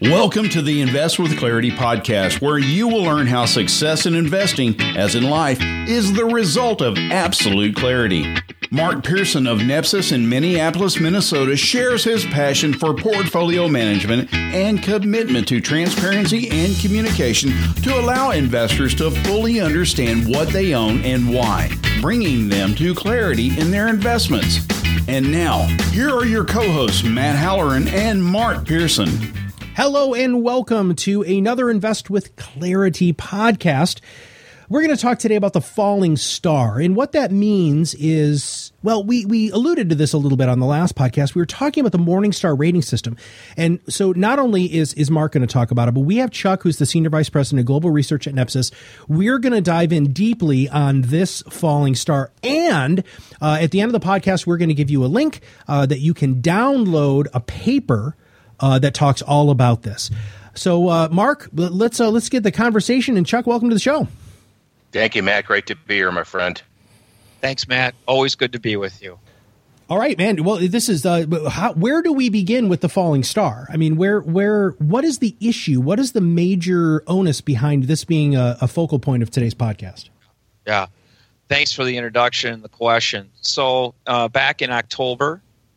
Welcome to the Invest with Clarity podcast, where you will learn how success in investing, as in life, is the result of absolute clarity. Mark Pearson of Nepsis in Minneapolis, Minnesota, shares his passion for portfolio management and commitment to transparency and communication to allow investors to fully understand what they own and why, bringing them to clarity in their investments. And now, here are your co-hosts, Matt Halloran and Mark Pearson. Hello and welcome to another Invest with Clarity podcast. We're going to talk today about the falling star. And what that means is, well, we alluded to this a little bit on the last podcast. We were talking about the Morningstar rating system. And so not only is Mark going to talk about it, but we have Chuck, who's the Senior Vice President of Global Research at Nepsis. We're going to dive in deeply on this falling star. And at the end of the podcast, we're going to give you a link that you can download a paper that talks all about this. So, Mark, let's get the conversation. And Chuck, welcome to the show. Thank you, Matt. Great to be here, my friend. Thanks, Matt. Always good to be with you. All right, man. Well, this is where do we begin with the falling star? I mean, what is the issue? What is the major onus behind this being a focal point of today's podcast? Yeah. Thanks for the introduction and the question. So, back in October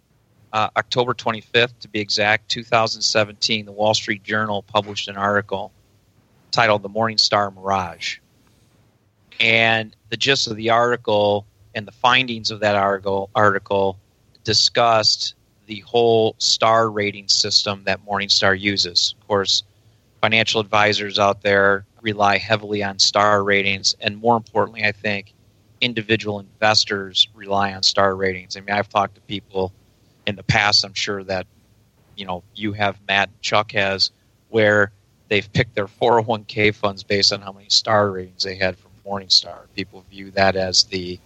25th, to be exact, 2017, the Wall Street Journal published an article titled The Morningstar Mirage. And the gist of the article and the findings of that article discussed the whole star rating system that Morningstar uses. Of course, financial advisors out there rely heavily on star ratings, and more importantly, I think, individual investors rely on star ratings. I mean, I've talked to people in the past, I'm sure that you have, Matt, Chuck has, where they've picked their 401k funds based on how many star ratings they had from Morningstar. People view that as the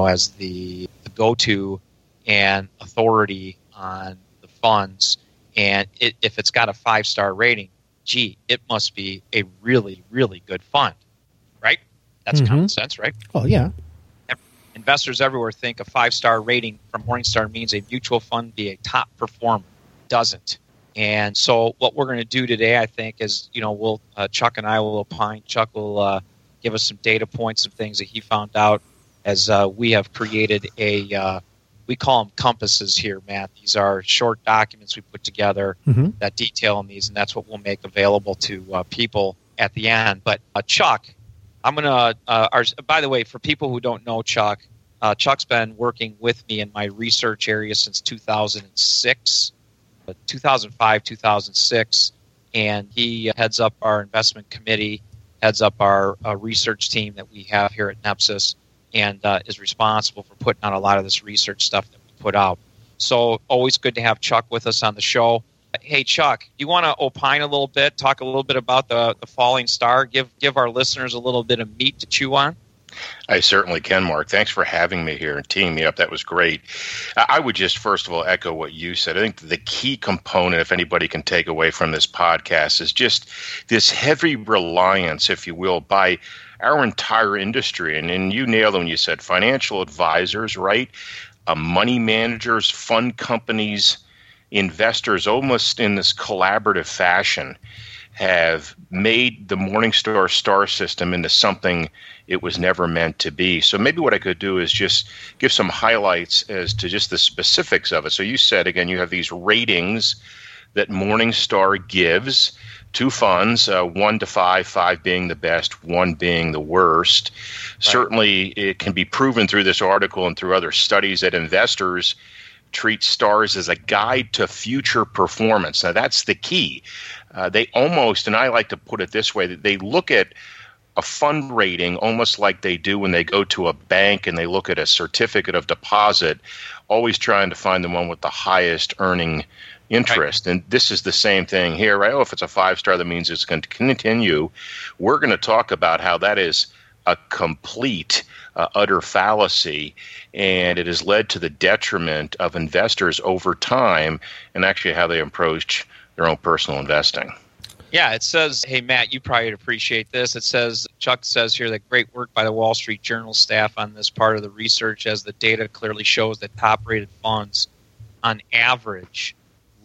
go-to and authority on the funds. And if it's got a 5-star rating, it must be a really, really good fund, right? That's common sense, right? Oh, yeah. Investors everywhere think a 5-star rating from Morningstar means a mutual fund be a top performer. Doesn't. And so what we're going to do today, I think, is, Chuck and I will opine. Chuck will give us some data points, some things that he found out as we have created we call them compasses here, Matt. These are short documents we put together that detail on these, and that's what we'll make available to people at the end. But Chuck, I'm going to, by the way, for people who don't know Chuck, Chuck's been working with me in my research area since 2006, 2005, 2006, and he heads up our investment committee, heads up our research team that we have here at Nepsis, and is responsible for putting out a lot of this research stuff that we put out. So always good to have Chuck with us on the show. Hey, Chuck, you want to opine a little bit, talk a little bit about the falling star, give our listeners a little bit of meat to chew on? I certainly can, Mark. Thanks for having me here and teaming me up. That was great. I would just, first of all, echo what you said. I think the key component, if anybody can take away from this podcast, is just this heavy reliance, if you will, by our entire industry. And you nailed it when you said financial advisors, right? Money managers, fund companies, investors, almost in this collaborative fashion, have made the Morningstar star system into something it was never meant to be. So maybe what I could do is just give some highlights as to just the specifics of it. So you said, again, you have these ratings that Morningstar gives to funds, 1 to 5, 5 being the best, 1 being the worst. Right. Certainly, it can be proven through this article and through other studies that investors treat stars as a guide to future performance. Now, that's the key. They almost, and I like to put it this way, that they look at a fund rating almost like they do when they go to a bank and they look at a certificate of deposit, always trying to find the one with the highest earning interest. Right. And this is the same thing here, right? Oh, if it's a 5-star, that means it's going to continue. We're going to talk about how that is a complete, utter fallacy, and it has led to the detriment of investors over time and actually how they approach their own personal investing. Yeah, it says, hey, Matt, you probably appreciate this. It says, Chuck says here that great work by the Wall Street Journal staff on this part of the research, as the data clearly shows that top-rated funds, on average,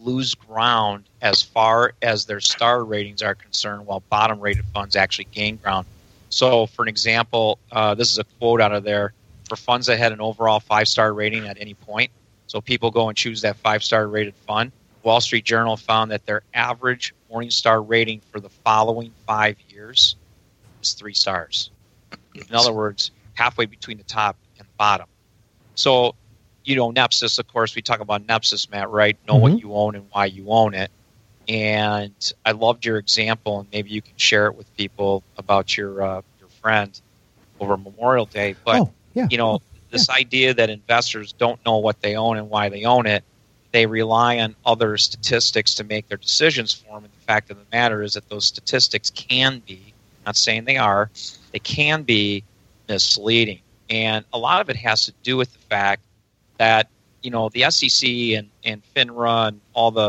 lose ground as far as their star ratings are concerned, while bottom-rated funds actually gain ground. So, for an example, this is a quote out of there. For funds that had an overall 5-star rating at any point, so people go and choose that 5-star rated fund, Wall Street Journal found that their average Morningstar rating for the following 5 years was 3 stars. In other words, halfway between the top and the bottom. So, Nepsis, of course, we talk about Nepsis, Matt, right? Know what you own and why you own it. And I loved your example, and maybe you can share it with people about your friend over Memorial Day. But, this idea that investors don't know what they own and why they own it, they rely on other statistics to make their decisions for them. And the fact of the matter is that those statistics can be, I'm not saying they are, they can be misleading. And a lot of it has to do with the fact that, the SEC and FINRA and all the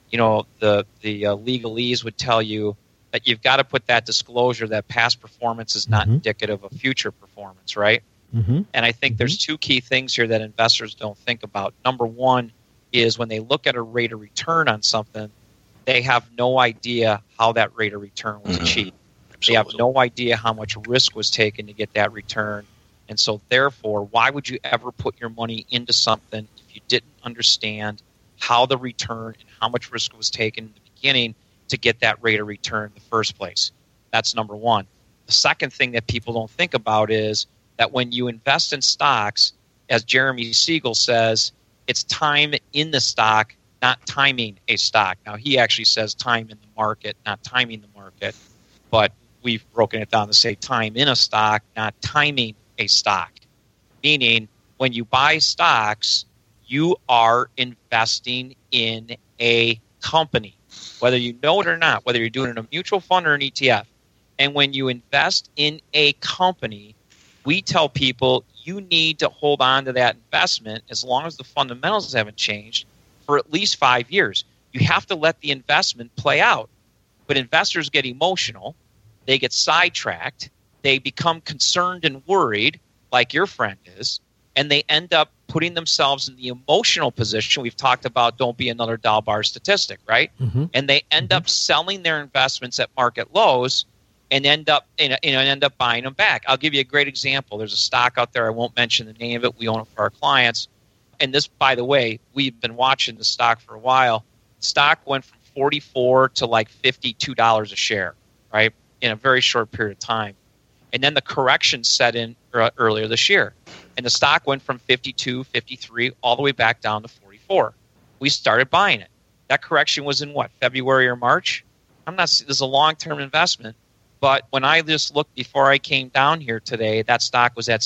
legalese would tell you that you've got to put that disclosure that past performance is not indicative of future performance, right? And I think there's 2 key things here that investors don't think about. Number one is when they look at a rate of return on something, they have no idea how that rate of return was achieved. Absolutely. They have no idea how much risk was taken to get that return. And so, therefore, why would you ever put your money into something if you didn't understand how the return and how much risk was taken in the beginning to get that rate of return in the first place? That's number one. The second thing that people don't think about is that when you invest in stocks, as Jeremy Siegel says, it's time in the stock, not timing a stock. Now, he actually says time in the market, not timing the market. But we've broken it down to say time in a stock, not timing a stock. Meaning, when you buy stocks, you are investing in a company, whether you know it or not, whether you're doing it in a mutual fund or an ETF. And when you invest in a company, we tell people you need to hold on to that investment as long as the fundamentals haven't changed for at least 5 years. You have to let the investment play out. But investors get emotional. They get sidetracked. They become concerned and worried, like your friend is, and they end up putting themselves in the emotional position. We've talked about don't be another Dalbar statistic, right? And they end up selling their investments at market lows and end up buying them back. I'll give you a great example. There's a stock out there. I won't mention the name of it. We own it for our clients. And this, by the way, we've been watching the stock for a while. The stock went from $44 to like $52 a share, right, in a very short period of time. And then the correction set in earlier this year. And the stock went from 52, 53, all the way back down to 44. We started buying it. That correction was in what, February or March? This is a long-term investment. But when I just looked before I came down here today, that stock was at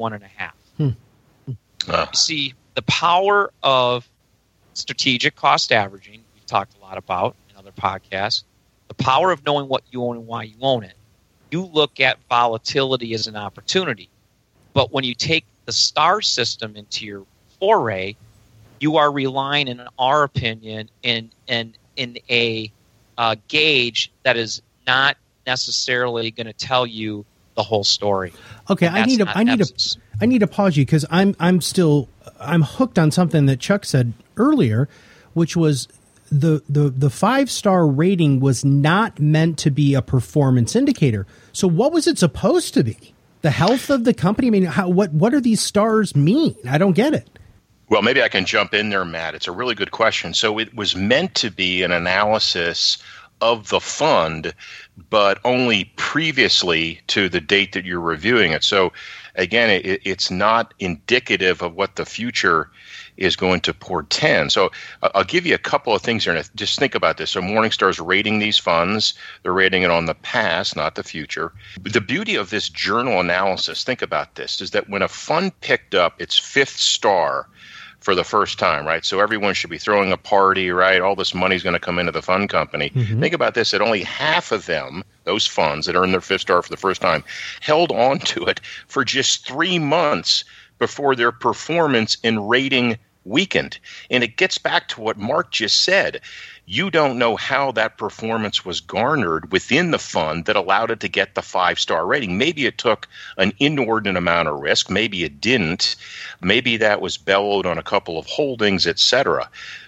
61.5. You see, the power of strategic cost averaging, we've talked a lot about in other podcasts, the power of knowing what you own and why you own it. You look at volatility as an opportunity. But when you take the star system into your foray, you are relying, in our opinion, in a gauge that is not necessarily going to tell you the whole story. Okay, I need to pause you because I'm hooked on something that Chuck said earlier, which was the 5-star rating was not meant to be a performance indicator. So what was it supposed to be? The health of the company? I mean, what do these stars mean? I don't get it. Well, maybe I can jump in there, Matt. It's a really good question. So it was meant to be an analysis of the fund, but only previously to the date that you're reviewing it. So again, it's not indicative of what the future is going to portend. So I'll give you a couple of things here. And just think about this. So Morningstar's rating these funds. They're rating it on the past, not the future. The beauty of this journal analysis, think about this, is that when a fund picked up its 5th star for the first time, right? So everyone should be throwing a party, right? All this money's going to come into the fund company. Think about this, that only half of them, those funds that earned their 5th star for the first time, held on to it for just 3 months before their performance in rating weakened. And it gets back to what Mark just said. You don't know how that performance was garnered within the fund that allowed it to get the 5-star rating. Maybe it took an inordinate amount of risk. Maybe it didn't. Maybe that was bellowed on a couple of holdings, etc.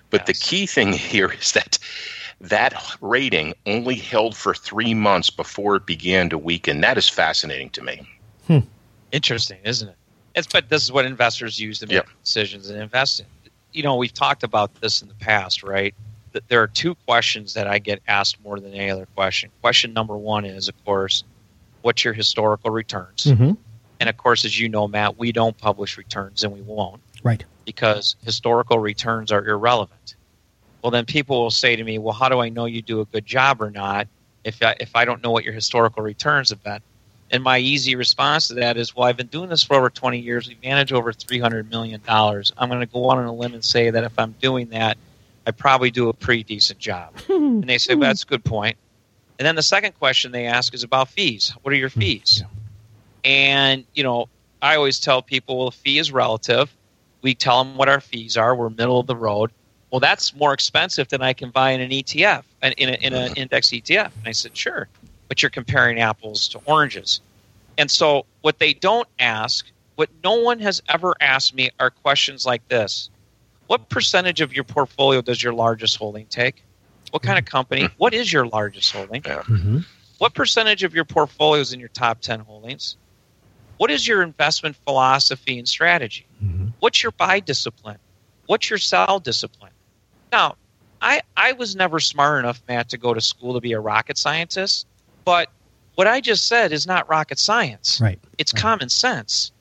But the key thing here is that rating only held for 3 months before it began to weaken. That is fascinating to me. Interesting, isn't it? But this is what investors use to make decisions and invest in. We've talked about this in the past, right? There are two questions that I get asked more than any other question. Question number one is, of course, what's your historical returns? Mm-hmm. And of course, as you know, Matt, we don't publish returns, and we won't. Right. Because historical returns are irrelevant. Well, then people will say to me, well, how do I know you do a good job or not if I don't know what your historical returns have been? And my easy response to that is, well, I've been doing this for over 20 years. We manage over $300 million. I'm going to go on a limb and say that if I'm doing that, I probably do a pretty decent job. And they say, well, that's a good point. And then the second question they ask is about fees. What are your fees? Yeah. And, I always tell people, well, a fee is relative. We tell them what our fees are. We're middle of the road. Well, that's more expensive than I can buy in an ETF, in an index ETF. And I said, sure, but you're comparing apples to oranges. And so what they don't ask, what no one has ever asked me are questions like this. What percentage of your portfolio does your largest holding take? What kind of company? What is your largest holding? Mm-hmm. What percentage of your portfolio is in your top 10 holdings? What is your investment philosophy and strategy? Mm-hmm. What's your buy discipline? What's your sell discipline? Now, I was never smart enough, Matt, to go to school to be a rocket scientist, but what I just said is not rocket science. Right. It's common sense.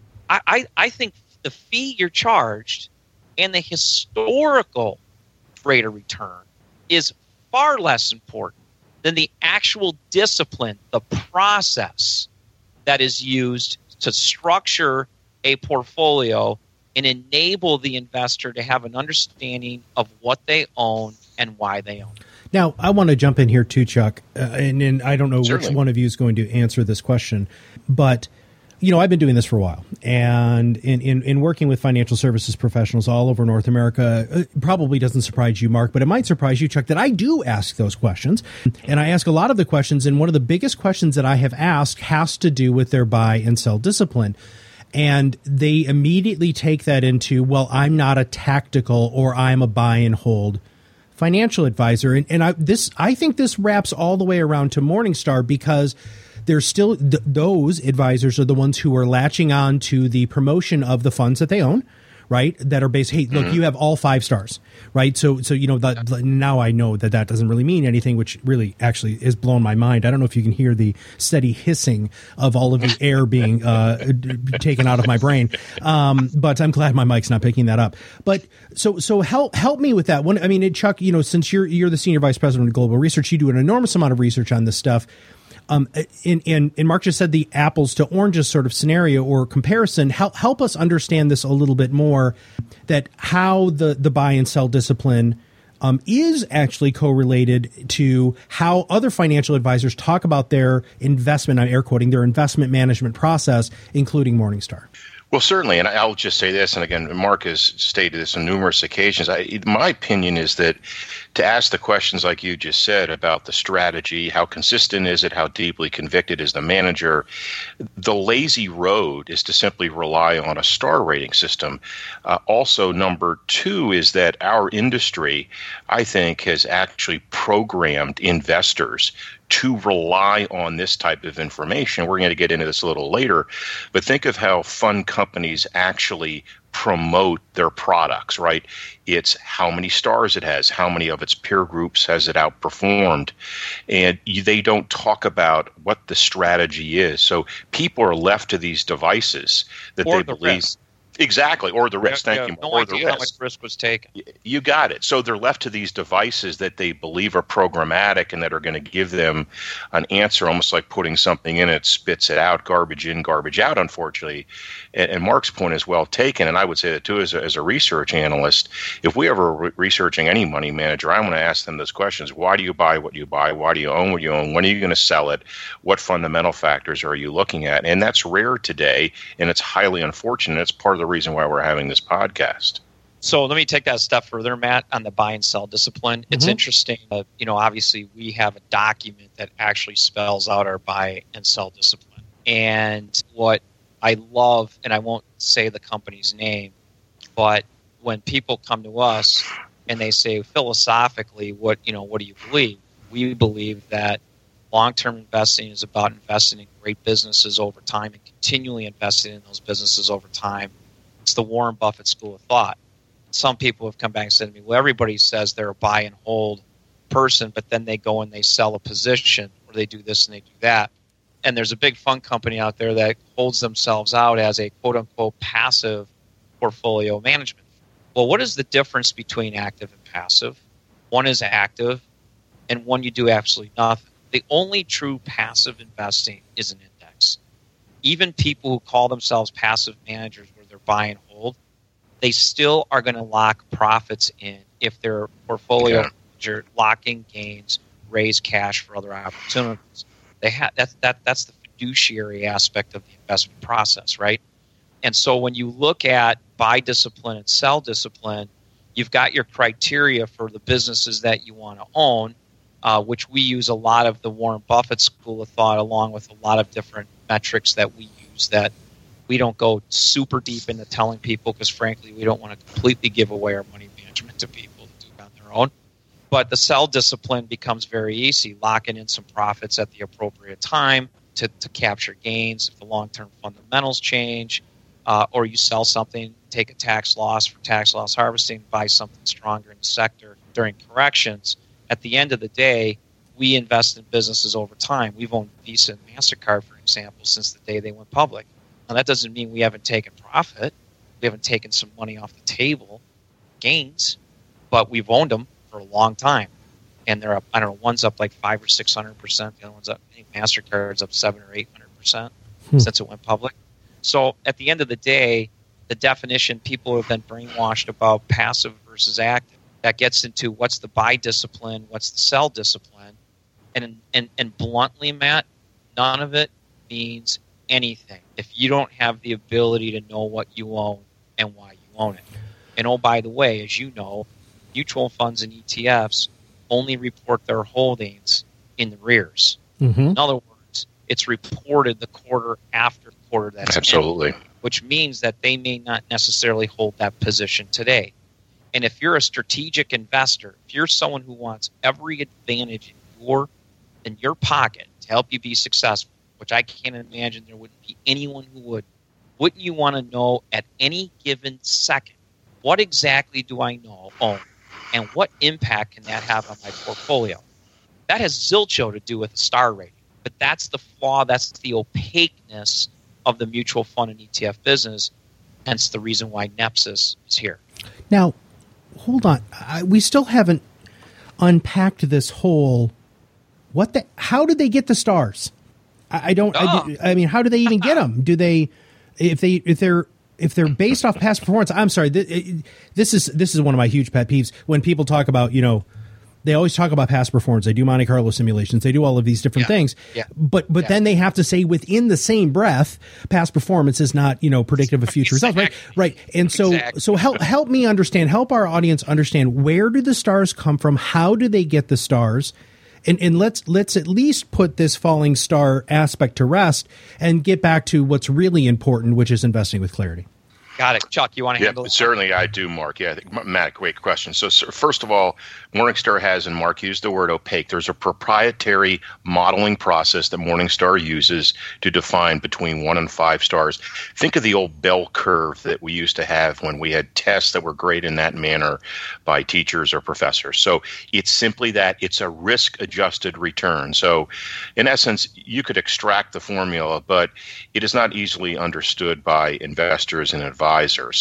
I think the fee you're charged and the historical rate of return is far less important than the actual discipline, the process that is used to structure a portfolio and enable the investor to have an understanding of what they own and why they own it. Now, I want to jump in here too, Chuck, and I don't know Certainly. which one of you is going to answer this question, but I've been doing this for a while, and in working with financial services professionals all over North America, it probably doesn't surprise you, Mark, but it might surprise you, Chuck, that I do ask those questions, and I ask a lot of the questions, and one of the biggest questions that I have asked has to do with their buy and sell discipline. And they immediately take that into, well, I'm not a tactical or I'm a buy and hold financial advisor. And I think this wraps all the way around to Morningstar, because there's still those advisors are the ones who are latching on to the promotion of the funds that they own, right? That are based, hey, look, you have all 5 stars, right? So that now I know that doesn't really mean anything, which really actually is blown my mind. I don't know if you can hear the steady hissing of all of the air being taken out of my brain, but I'm glad my mic's not picking that up. But so help me with that one. I mean, Chuck, since you're the senior vice president of global research, you do an enormous amount of research on this stuff. And Mark just said the apples to oranges sort of scenario or comparison. Help us understand this a little bit more, that how the buy and sell discipline is actually correlated to how other financial advisors talk about their investment, I'm air quoting, their investment management process, including Morningstar. Well, certainly, and I'll just say this, and again, Mark has stated this on numerous occasions. My opinion is that to ask the questions like you just said about the strategy, how consistent is it, how deeply convicted is the manager, the lazy road is to simply rely on a star rating system. Also, number 2 is that our industry, I think, has actually programmed investors to rely on this type of information. We're going to get into this a little later, but think of how fund companies actually promote their products, right? It's how many stars it has, how many of its peer groups has it outperformed, and they don't talk about what the strategy is. So people are left to these devices that or they the believe. Risk. Exactly, or the risk. Thank you. No or idea the how much risk was taken. You got it. So they're left to these devices that they believe are programmatic and that are going to give them an answer, almost like putting something in it, spits it out, garbage in, garbage out, unfortunately. And Mark's point is well taken, and I would say that too as a research analyst. If we ever researching any money manager, I'm going to ask them those questions. Why do you buy what you buy? Why do you own what you own? When are you going to sell it? What fundamental factors are you looking at? And that's rare today, and it's highly unfortunate. It's part of the reason why we're having this podcast. So let me take that a step further, Matt, on the buy and sell discipline. It's interesting. Obviously, we have a document that actually spells out our buy and sell discipline. And what I love, and I won't say the company's name, but when people come to us and they say philosophically, what do you believe? We believe that long-term investing is about investing in great businesses over time and continually investing in those businesses over time. It's the Warren Buffett school of thought. Some people have come back and said to me, well, everybody says they're a buy and hold person, but then they go and they sell a position, or they do this and they do that. And there's a big fund company out there that holds themselves out as a quote-unquote passive portfolio management. Well, what is the difference between active and passive? One is active, and one you do absolutely nothing. The only true passive investing is an index. Even people who call themselves passive managers where they're buy and hold, they still are going to lock profits in if their portfolio manager locking gains, raise cash for other opportunities. That's the fiduciary aspect of the investment process, right? And so when you look at buy discipline and sell discipline, you've got your criteria for the businesses that you want to own, which we use a lot of the Warren Buffett school of thought, along with a lot of different metrics that we use that we don't go super deep into telling people because, frankly, we don't want to completely give away our money management to people to do it on their own. But the sell discipline becomes very easy, locking in some profits at the appropriate time to capture gains if the long-term fundamentals change, or you sell something, take a tax loss for tax loss harvesting, buy something stronger in the sector during corrections. At the end of the day, we invest in businesses over time. We've owned Visa and MasterCard, for example, since the day they went public. Now, that doesn't mean we haven't taken profit. We haven't taken some money off the table, gains, but we've owned them for a long time. And they're up, I don't know, one's up like 500 or 600%. The other one's up, I think MasterCard's up 700 or 800% since it went public. So at the end of the day, the definition, people have been brainwashed about passive versus active. That gets into what's the buy discipline, what's the sell discipline. And bluntly, Matt, none of it means anything if you don't have the ability to know what you own and why you own it. And oh, by the way, as you know, mutual funds and ETFs only report their holdings in the rears. Mm-hmm. In other words, it's reported the quarter after the quarter that's absolutely ended, which means that they may not necessarily hold that position today. And if you're a strategic investor, if you're someone who wants every advantage in your pocket to help you be successful, which I can't imagine there wouldn't be anyone who would, wouldn't you want to know at any given second, what exactly do I own, and what impact can that have on my portfolio? That has zilcho to do with a star rating, but that's the flaw, that's the opaqueness of the mutual fund and ETF business, hence the reason why Nepsis is here. Now, hold on. We still haven't unpacked this whole. How did they get the stars? I mean, how do they even get them? Do they, if they're based off past performance? I'm sorry. This is one of my huge pet peeves when people talk about, they always talk about past performance. They do Monte Carlo simulations. They do all of these different things. Yeah. But then they have to say within the same breath, past performance is not, predictive of future results. Right. And so help me understand, help our audience understand, where do the stars come from? How do they get the stars? And let's at least put this falling star aspect to rest and get back to what's really important, which is investing with clarity. Got it. Chuck, you want to handle it? Certainly I do, Mark. Yeah, Matt, great question. So first of all, Morningstar has, and Mark used the word opaque, there's a proprietary modeling process that Morningstar uses to define between 1 and 5 stars. Think of the old bell curve that we used to have when we had tests that were graded in that manner by teachers or professors. So it's simply that it's a risk-adjusted return. So in essence, you could extract the formula, but it is not easily understood by investors and advisors.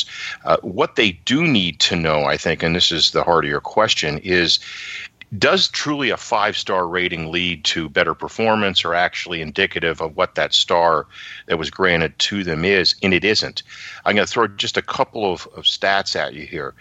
What they do need to know, I think, and this is the heart of your question, is does truly a 5-star rating lead to better performance or actually indicative of what that star that was granted to them is? And it isn't. I'm going to throw just a couple of stats at you here.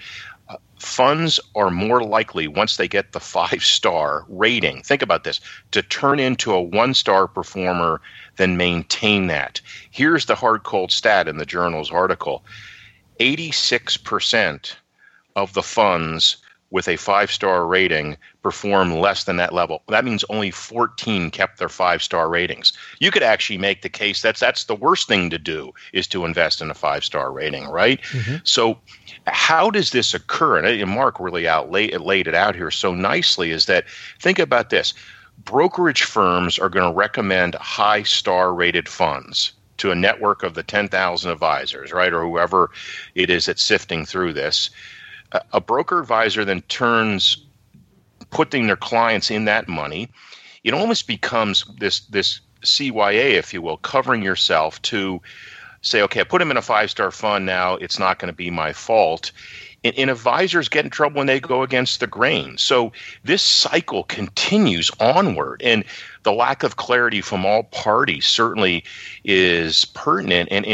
Funds are more likely, once they get the 5-star rating, think about this, to turn into a 1-star performer than maintain that. Here's the hard cold stat in the journal's article. 86% of the funds with a 5-star rating perform less than that level. That means only 14 kept their 5-star ratings. You could actually make the case that's the worst thing to do, is to invest in a 5-star rating, right? Mm-hmm. So how does this occur? And Mark really laid it out here so nicely, is that, think about this. Brokerage firms are going to recommend high-star rated funds to a network of the 10,000 advisors, right, or whoever it is that's sifting through this. A broker advisor then putting their clients in that money. It almost becomes this CYA, if you will, covering yourself to say, okay, I put him in a 5-star fund now, it's not going to be my fault. And advisors get in trouble when they go against the grain. So this cycle continues onward, and the lack of clarity from all parties certainly is pertinent, and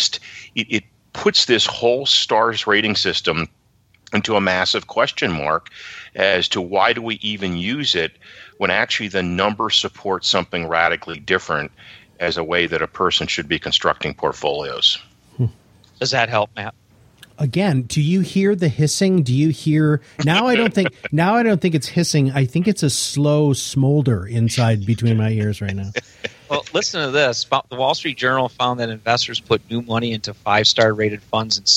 it puts this whole stars rating system into a massive question mark as to why do we even use it when actually the numbers support something radically different as a way that a person should be constructing portfolios. Does that help, Matt? Again, do you hear the hissing? Do you hear now? I don't think it's hissing. I think it's a slow smolder inside between my ears right now. Well, listen to this. The Wall Street Journal found that investors put new money into 5-star rated funds in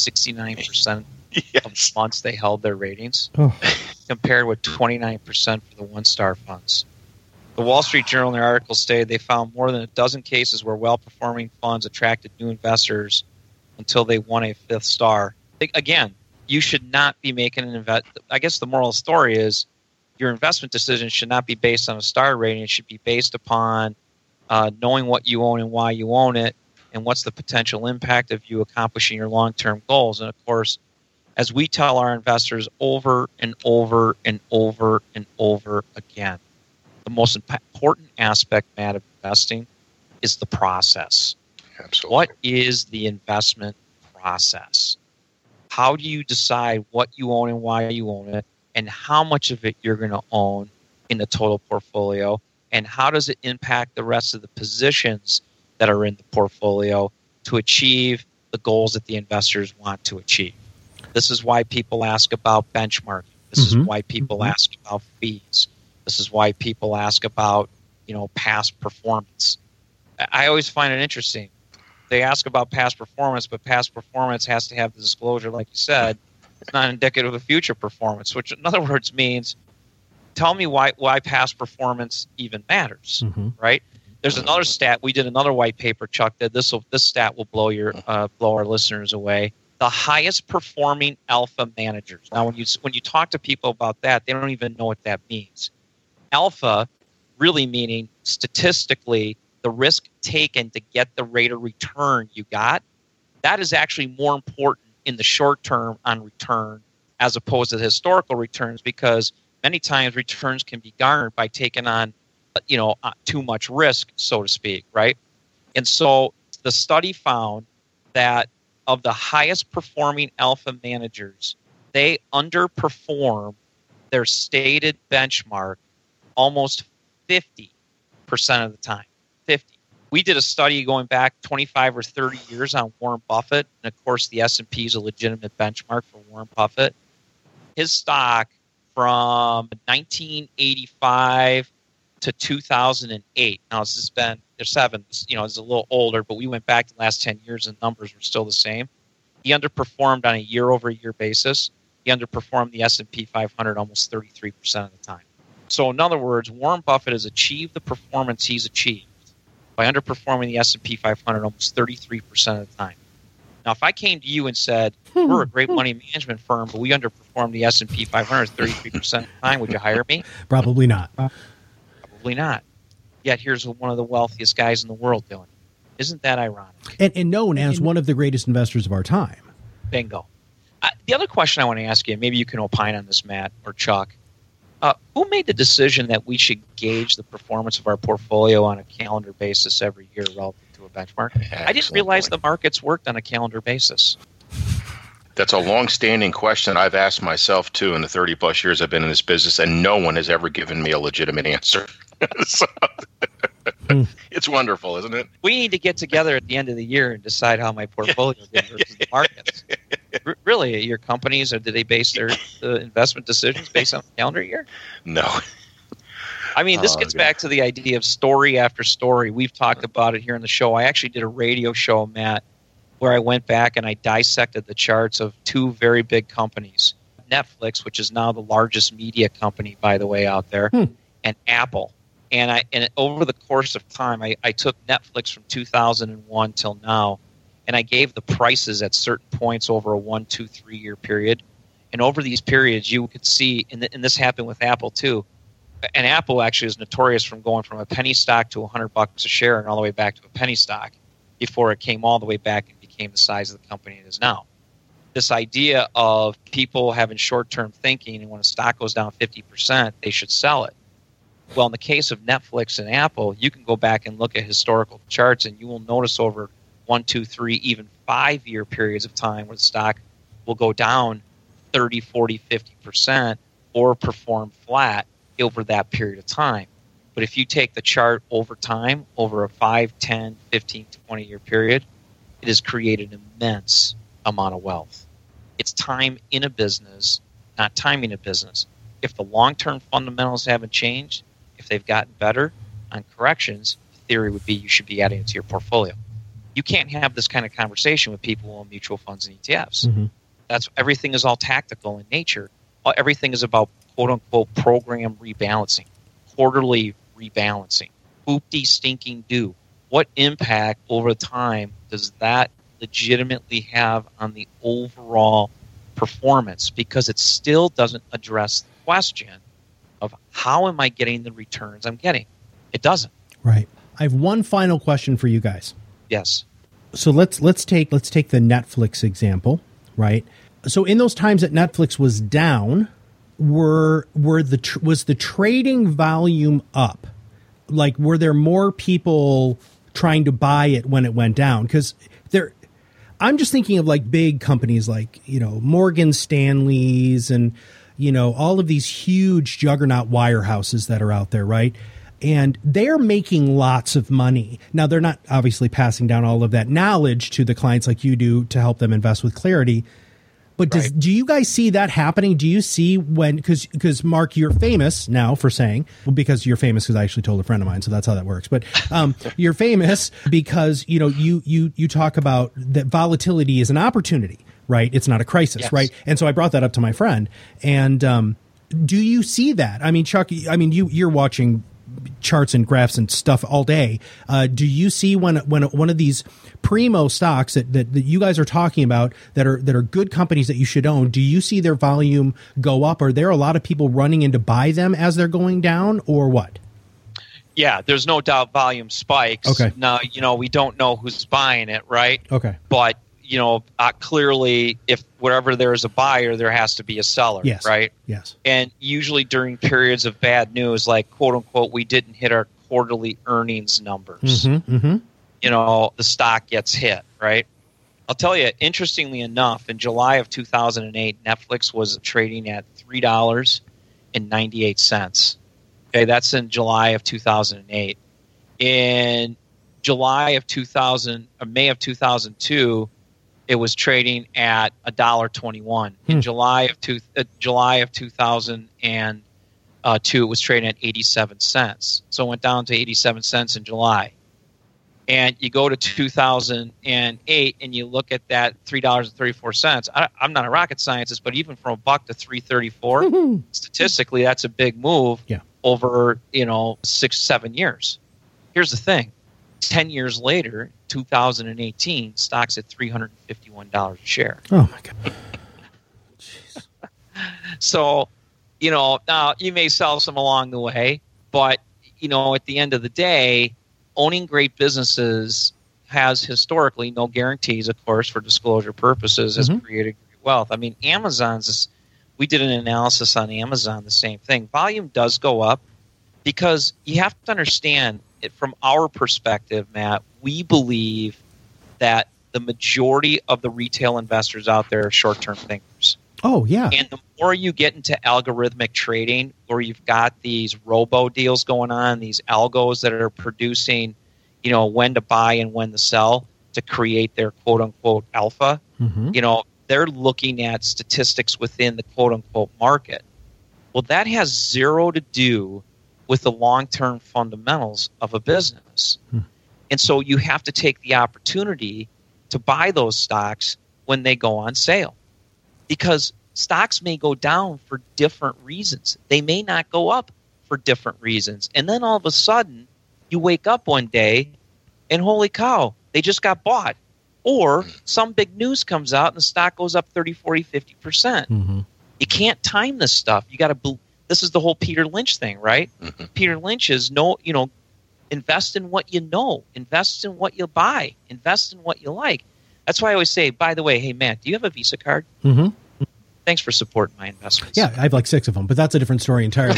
69% of months they held their ratings, compared with 29% for the 1-star funds. The Wall Street Journal, in their article, stated they found more than a dozen cases where well-performing funds attracted new investors until they won a 5th star. Again, you should not be making an invest. I guess the moral of the story is your investment decision should not be based on a star rating. It should be based upon knowing what you own and why you own it, and what's the potential impact of you accomplishing your long-term goals. And of course, as we tell our investors over and over and over and over again, the most important aspect, Matt, of investing is the process. Absolutely. What is the investment process? How do you decide what you own and why you own it, and how much of it you're going to own in the total portfolio, and how does it impact the rest of the positions that are in the portfolio to achieve the goals that the investors want to achieve? This is why people ask about benchmarking. This is why people ask about fees. This is why people ask about, past performance. I always find it interesting. They ask about past performance, but past performance has to have the disclosure, like you said. It's not indicative of future performance, which in other words means, tell me why past performance even matters, right? There's another stat. We did another white paper, Chuck, that this stat will blow our listeners away. The highest performing alpha managers. Now, when you talk to people about that, they don't even know what that means. Alpha really meaning statistically the risk taken to get the rate of return you got. That is actually more important in the short term on return as opposed to historical returns, because many times returns can be garnered by taking on too much risk, so to speak, right? And so the study found that of the highest performing alpha managers, they underperform their stated benchmark almost 50% of the time. 50. We did a study going back 25 or 30 years on Warren Buffett, and of course the S&P is a legitimate benchmark for Warren Buffett. His stock from 1985 to 2008. Now this has been there's 7. It's a little older, but we went back the last 10 years and numbers were still the same. He underperformed on a year-over-year basis. He underperformed the S&P 500 almost 33% of the time. So in other words, Warren Buffett has achieved the performance he's achieved by underperforming the S&P 500 almost 33% of the time. Now, if I came to you and said, we're a great money management firm, but we underperform the S&P 500 33% of the time, would you hire me? Probably not. Probably not. Yet here's one of the wealthiest guys in the world doing it. Isn't that ironic? And known as one of the greatest investors of our time. Bingo. The other question I want to ask you, maybe you can opine on this, Matt or Chuck. Who made the decision that we should gauge the performance of our portfolio on a calendar basis every year relative to a benchmark? I didn't realize the markets worked on a calendar basis. That's a long-standing question I've asked myself, too, in the 30-plus years I've been in this business, and no one has ever given me a legitimate answer. It's wonderful, isn't it? We need to get together at the end of the year and decide how my portfolio did versus the markets. Really, your companies, or do they base their investment decisions based on the calendar year? No. I mean, this gets back to the idea of story after story. We've talked about it here in the show. I actually did a radio show, Matt, where I went back and I dissected the charts of two very big companies, Netflix, which is now the largest media company, by the way, out there, and Apple. And over the course of time, I took Netflix from 2001 till now, and I gave the prices at certain points over a 1, 2, 3 year period. And over these periods, you could see, and this happened with Apple too, and Apple actually is notorious from going from a penny stock to $100 a share and all the way back to a penny stock before it came all the way back and became the size of the company it is now. This idea of people having short-term thinking, and when a stock goes down 50%, they should sell it. Well, in the case of Netflix and Apple, you can go back and look at historical charts, and you will notice over 1, 2, 3, even 5 year periods of time where the stock will go down 30, 40, 50% or perform flat over that period of time. But if you take the chart over time, over a 5, 10, 15, 20 year period, it has created an immense amount of wealth. It's time in a business, not timing a business. If the long-term fundamentals haven't changed, if they've gotten better on corrections, the theory would be you should be adding it to your portfolio. You can't have this kind of conversation with people who own mutual funds and ETFs. Mm-hmm. Everything is all tactical in nature. Everything is about quote-unquote program rebalancing, quarterly rebalancing. Hoop-de-stinking do. What impact over time does that legitimately have on the overall performance? Because it still doesn't address the question of how am I getting the returns I'm getting? It doesn't. Right. I have one final question for you guys. Yes. So let's take the Netflix example, right? So in those times that Netflix was down, was the trading volume up? Like, were there more people trying to buy it when it went down? Because I'm just thinking of like big companies like, Morgan Stanley's and, all of these huge juggernaut wirehouses that are out there, right? And they're making lots of money. Now, they're not obviously passing down all of that knowledge to the clients like you do to help them invest with clarity. But do you guys see that happening? Do you see when, because Mark, you're famous now for saying, well, because you're famous because I actually told a friend of mine, so that's how that works. But you're famous because, you talk about that volatility is an opportunity, right? It's not a crisis, yes. Right? And so I brought that up to my friend. And do you see that? I mean, Chuck, you're watching charts and graphs and stuff all day. Do you see when one of these primo stocks that you guys are talking about that are good companies that you should own, do you see their volume go up? Are there a lot of people running in to buy them as they're going down, or what? Yeah, there's no doubt volume spikes. Okay. Now, we don't know who's buying it, right? Okay. But clearly, if wherever there is a buyer, there has to be a seller, yes. Right? Yes. And usually during periods of bad news, like quote unquote, we didn't hit our quarterly earnings numbers. Mm-hmm, mm-hmm. The stock gets hit, right? I'll tell you, interestingly enough, in July of 2008, Netflix was trading at $3.98. Okay, that's in July of 2008. In May of 2002, it was trading at $1.21. In July of 2002, it was trading at 87 cents. So it went down to 87 cents in July. And you go to 2008 and you look at that $3.34. I'm not a rocket scientist, but even from $1 to $3.34, statistically, that's a big move over 6-7 years. Here's the thing: 10 years later, 2018, stocks at $351 a share. Oh my God! Jeez. So, now you may sell some along the way, but at the end of the day, owning great businesses has historically, no guarantees, of course, for disclosure purposes, has created great wealth. I mean, we did an analysis on Amazon, the same thing. Volume does go up because you have to understand it from our perspective, Matt, we believe that the majority of the retail investors out there are short-term thinkers. Oh, yeah. And the more you get into algorithmic trading, where you've got these robo deals going on, these algos that are producing, when to buy and when to sell to create their quote-unquote alpha, they're looking at statistics within the quote-unquote market. Well, that has zero to do with the long-term fundamentals of a business. And so you have to take the opportunity to buy those stocks when they go on sale, because stocks may go down for different reasons. They may not go up for different reasons. And then all of a sudden, you wake up one day and holy cow, they just got bought. Or some big news comes out and the stock goes up 30, 40, 50%. You can't time this stuff. You got to. This is the whole Peter Lynch thing, right? Peter Lynch is invest in what you know, invest in what you buy, invest in what you like. That's why I always say, by the way, hey, Matt, do you have a Visa card? Thanks for supporting my investments. Yeah, I have like 6 of them, but that's a different story entirely.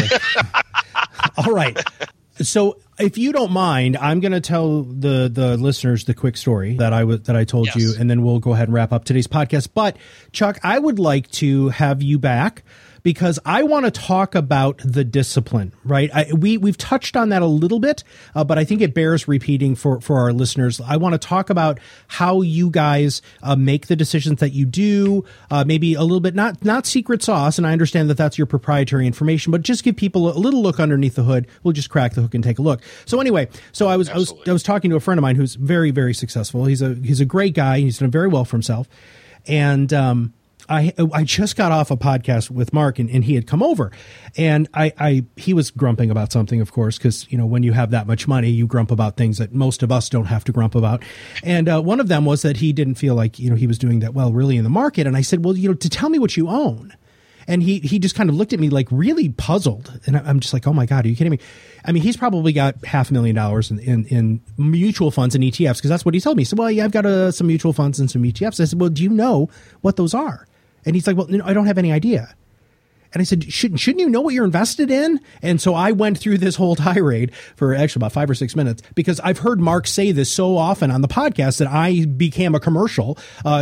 All right. So if you don't mind, I'm going to tell the listeners the quick story that I told you, and then we'll go ahead and wrap up today's podcast. But Chuck, I would like to have you back because I want to talk about the discipline, right? We've touched on that a little bit, but I think it bears repeating for our listeners. I want to talk about how you guys make the decisions that you do, maybe a little bit, not secret sauce, and I understand that that's your proprietary information, but just give people a little look underneath the hood. We'll just crack the hook and take a look. So anyway, I was talking to a friend of mine who's very, very successful. He's a great guy. He's done very well for himself. And I just got off a podcast with Mark and he had come over and he was grumping about something, of course, because, when you have that much money, you grump about things that most of us don't have to grump about. And one of them was that he didn't feel like, he was doing that well really in the market. And I said, well, to tell me what you own. And he just kind of looked at me like really puzzled. And I'm just like, oh my God, are you kidding me? I mean, he's probably got $500,000 in mutual funds and ETFs because that's what he told me. He said, well, yeah, I've got some mutual funds and some ETFs. I said, well, do you know what those are? And he's like, well, I don't have any idea. And I said, shouldn't you know what you're invested in? And so I went through this whole tirade for actually about 5 or 6 minutes because I've heard Mark say this so often on the podcast that I became a commercial, for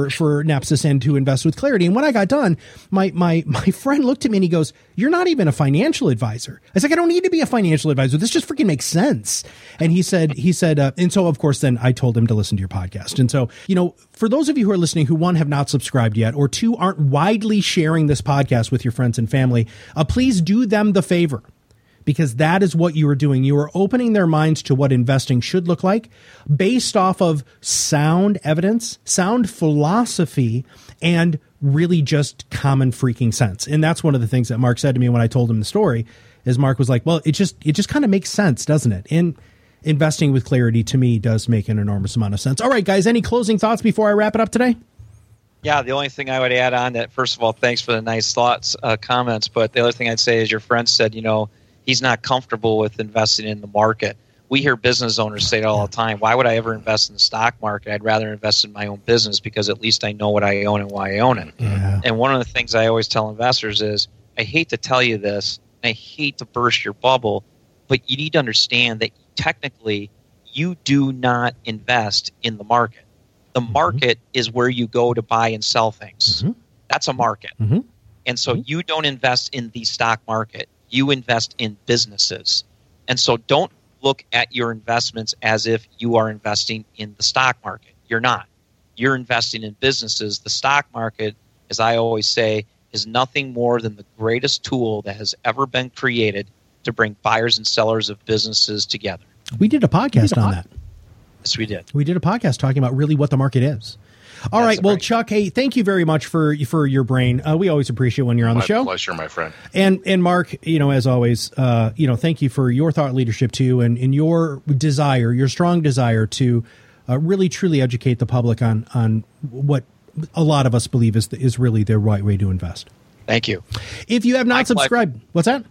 Nepsis and to invest with clarity. And when I got done, my friend looked at me and he goes, you're not even a financial advisor. I was like, I don't need to be a financial advisor. This just freaking makes sense. And he said, and so of course, then I told him to listen to your podcast. And so, for those of you who are listening who, 1, have not subscribed yet, or 2, aren't widely sharing this podcast with your friends and family, please do them the favor, because that is what you are doing. You are opening their minds to what investing should look like based off of sound evidence, sound philosophy, and really just common freaking sense. And that's one of the things that Mark said to me when I told him the story, is Mark was like, well, it just kind of makes sense, doesn't it? And investing with clarity to me does make an enormous amount of sense. All right, guys, any closing thoughts before I wrap it up today? Yeah, the only thing I would add on that, first of all, thanks for the nice thoughts, comments. But the other thing I'd say is your friend said, he's not comfortable with investing in the market. We hear business owners say it all the time. Why would I ever invest in the stock market? I'd rather invest in my own business because at least I know what I own and why I own it. Yeah. And one of the things I always tell investors is, I hate to tell you this, I hate to burst your bubble, but you need to understand that technically you do not invest in the market. The market is where you go to buy and sell things. That's a market. And so you don't invest in the stock market. You invest in businesses. And so don't look at your investments as if you are investing in the stock market. You're not. You're investing in businesses. The stock market, as I always say, is nothing more than the greatest tool that has ever been created to bring buyers and sellers of businesses together. We did a podcast on that. Yes, we did. We did a podcast talking about really what the market is. All right. Well, Chuck, hey, thank you very much for your brain. We always appreciate when you're on the show. My pleasure, my friend. And Mark, as always, thank you for your thought leadership too, and your strong desire to really truly educate the public on what a lot of us believe is really the right way to invest. Thank you. If you have not subscribed, what's that?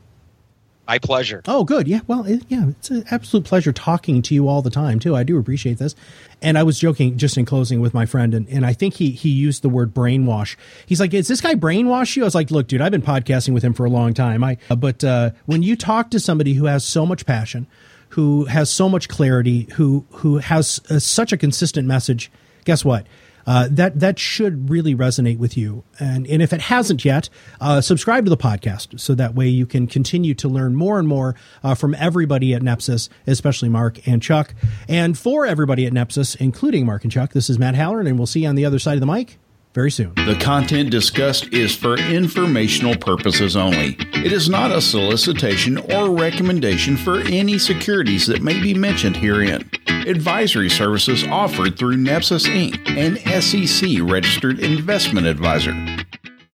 My pleasure. Oh, good. Yeah. Well, it's an absolute pleasure talking to you all the time, too. I do appreciate this. And I was joking just in closing with my friend, and I think he used the word brainwash. He's like, is this guy brainwash you? I was like, look, dude, I've been podcasting with him for a long time. But when you talk to somebody who has so much passion, who has so much clarity, who has such a consistent message, guess what? That should really resonate with you. And if it hasn't yet, subscribe to the podcast so that way you can continue to learn more and more from everybody at Nepsis, especially Mark and Chuck. And for everybody at Nepsis, including Mark and Chuck, this is Matt Halloran, and we'll see you on the other side of the mic very soon. The content discussed is for informational purposes only. It is not a solicitation or recommendation for any securities that may be mentioned herein. Advisory services offered through Nepsis Inc., an SEC-registered investment advisor.